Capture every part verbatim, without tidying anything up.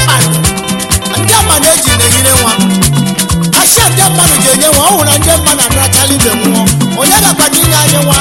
ndị mmadụ eji na-enyere nwa asị ndị mmadụ ji enye nwa ọ hụrụ ndị mmadụ anarachala ibe nwụọ onye ga-akwado inye anyị nwa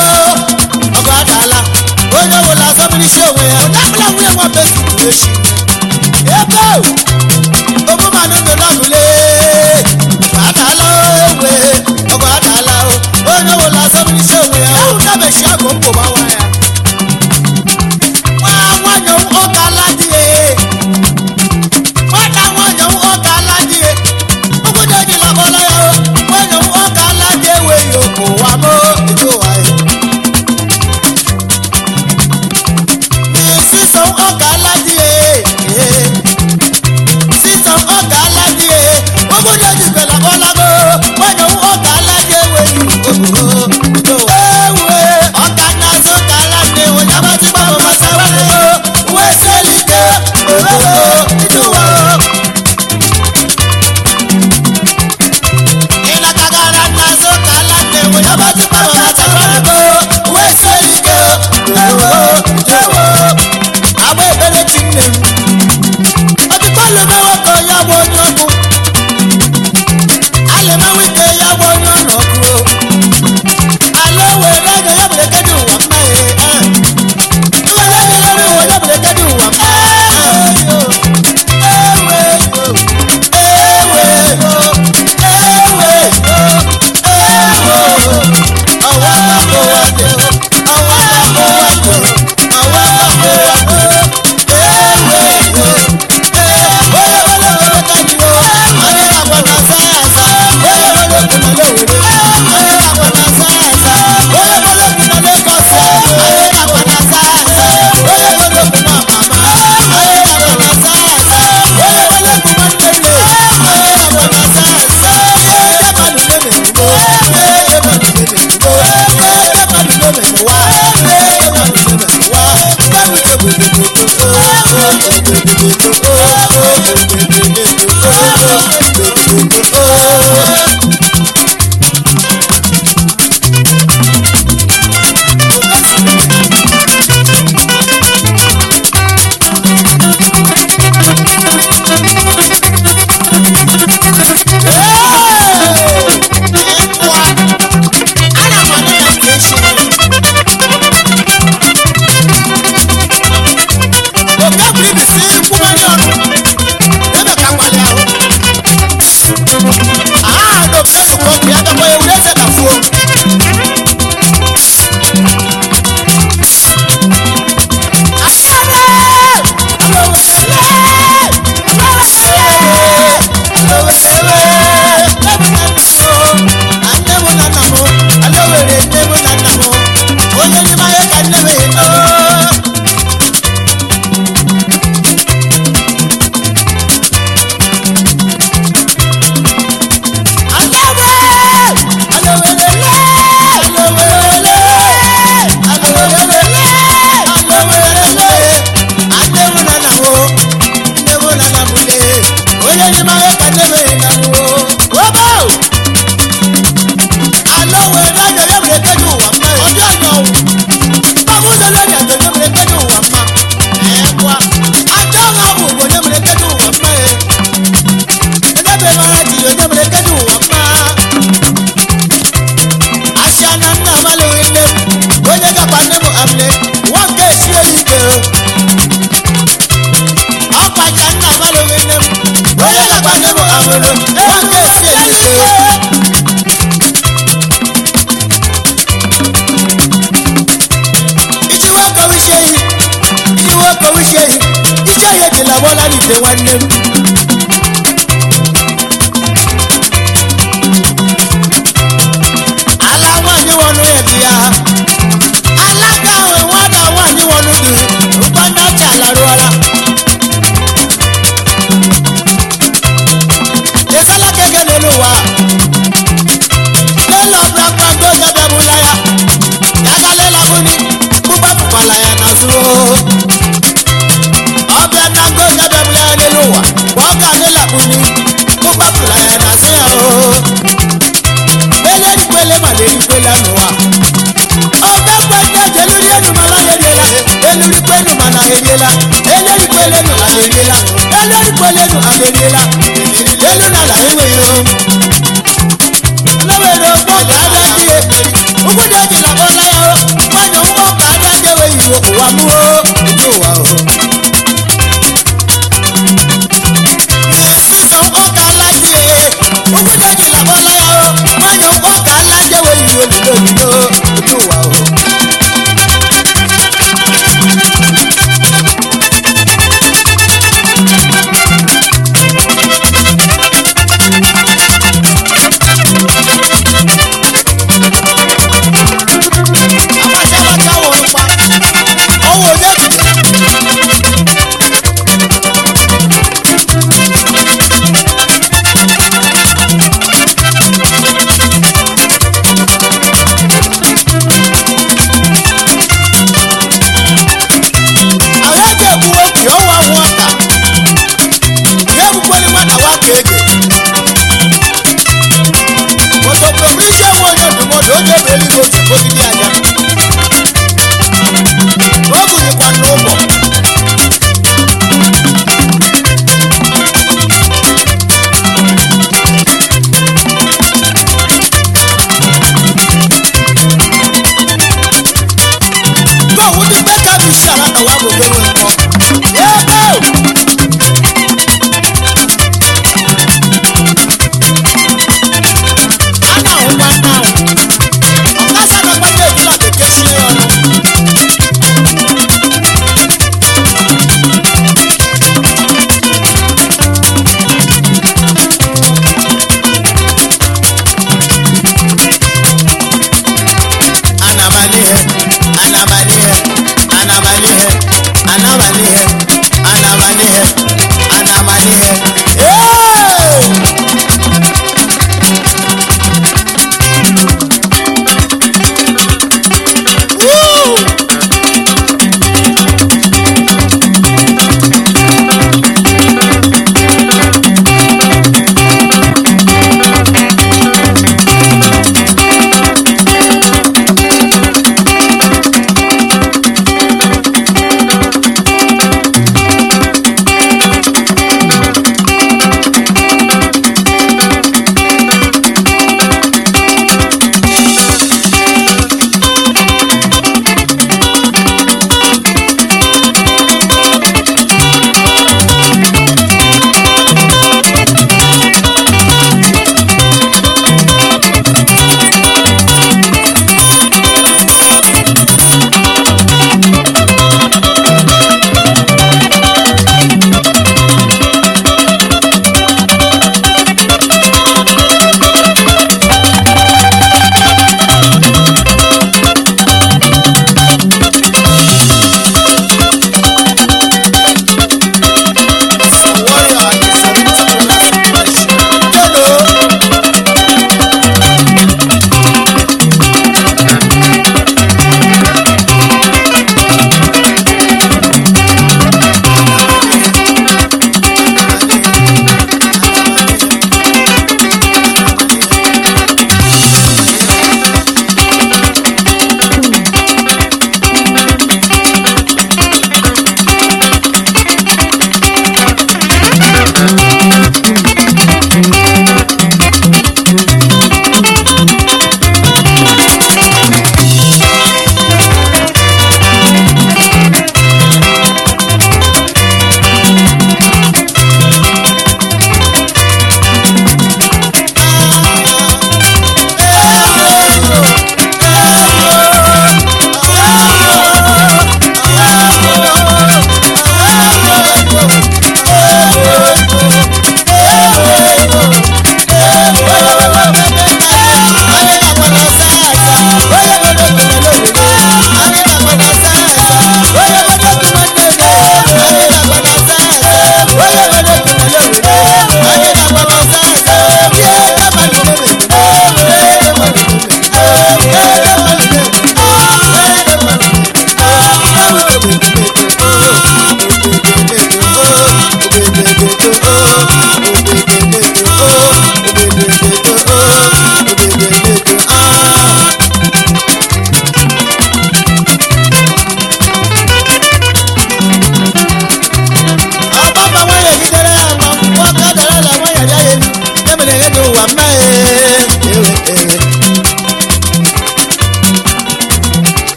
onye wụla azọ mmiri isi onwe ya onye akpụla nwunye nwa be situation were chi nne m ọtụtụ alụmewe ka onye bụ onye ọkụ alụmewe ka ya bụ onye ọnụ ọkụ ala were ego ya bere kedu ụwa mma ewere ego ụwa ya bere kedu ụwa mma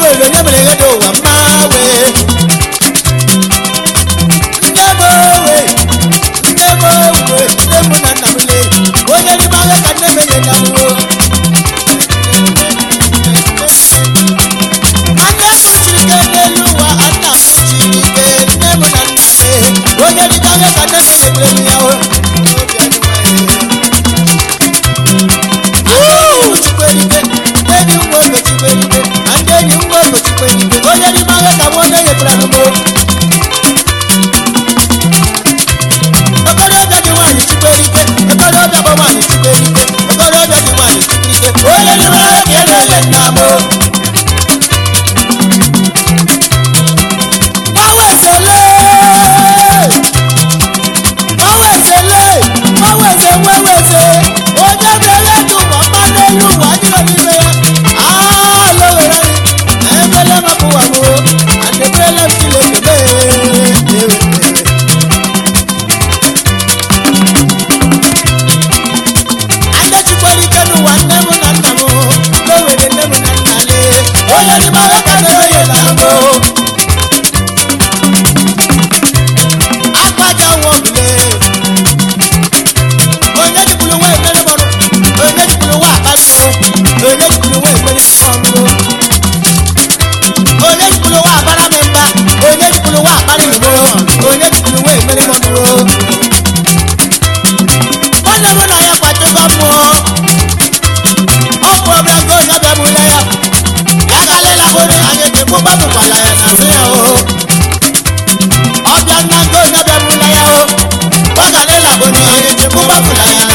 ebe nye mere gede ụwa mma wee ndị ebe owe ndị ebe owe ndị mụ na nna m lee onye n'ime agha ka nne mere na mwo nwanne m siri ike n'elu ụwa nna m siri ike nne mụ na nna lee onye n'ime agha ka nne mere mere m ya o Chukwerike, ndị nwa oge Chukwerike, na ndị enyi nwa oge Chukwerike, onye n'ime agha ka nwa onye nyepụrụ anụmụ. Okorobịa dị nwaanyị Chukwerike, okorobịa bụ nwaanyị Chukwerike, okorobịa dị nwaanyị Chukwerike, onye n'ime agha ka ị na-ele nna m. Mawezele, mawezele, maweze nweweze, onye mere ndụ ma mma n'elu ụwa adịghị n'ime ya. Ah, lowere anyị, ebele m abụwa m, adebele m Chineke mee. Ande Chukwerike n'ụwa nne m na nna m, lowere nne m na nna lee, onye n'ime agha ka na-enye na mbụ. Akpaja nwa m lee, onye jibulu nwa ekpere mọrụ, onye jibulu nwa akpali mọrụ, onye jibulu nwa ekpere mọrụ, onye jibulu nwa akpara m mba, onye jibulu nwa akpali mọrụ, onye jibulu nwa ekpere mọrụ. Nwanne m na ya kwatụkọ mmụọ, ọ bụ ọbịa nke onye ọbịa mụla ya, ya galela bụrụ anyị chekwu gbapụkwala ya na nsị ya o. Ọbịa nna nke onye ọbịa mụla ya o, ọ galela bụrụ anyị chekwu gbapụla ya